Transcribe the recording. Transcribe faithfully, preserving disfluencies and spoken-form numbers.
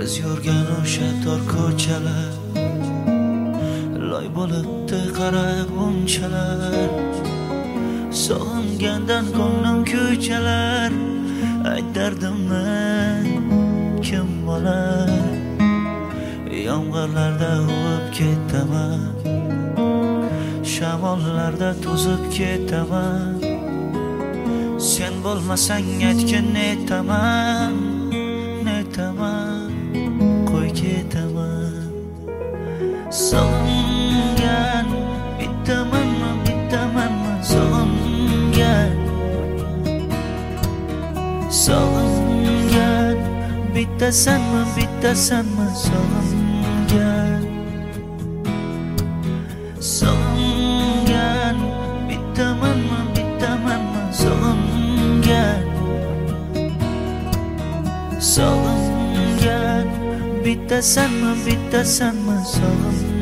biz yurgan o'sha tor ko'chalar, loy bo'libdi qarab unchalar. Sog'ingandan ko'nglim ko'chalar, ayt dardimni kim olar? Yomg'irlarda uvib ketaman, shamollarda to'zib ketaman. Sen bo'lmasang aytgin netaman, netaman, qo'y ketaman. Sog'ingan bittamanmi, bittamanmi sog'ingan? Sog'ingan bittasanmi, bittasanmi sog'ingan? Sog'ingan bittamanmi, bittamanmi sog'ingan? Sog'ingan bittasanmi, bittasanmi sog'ingan?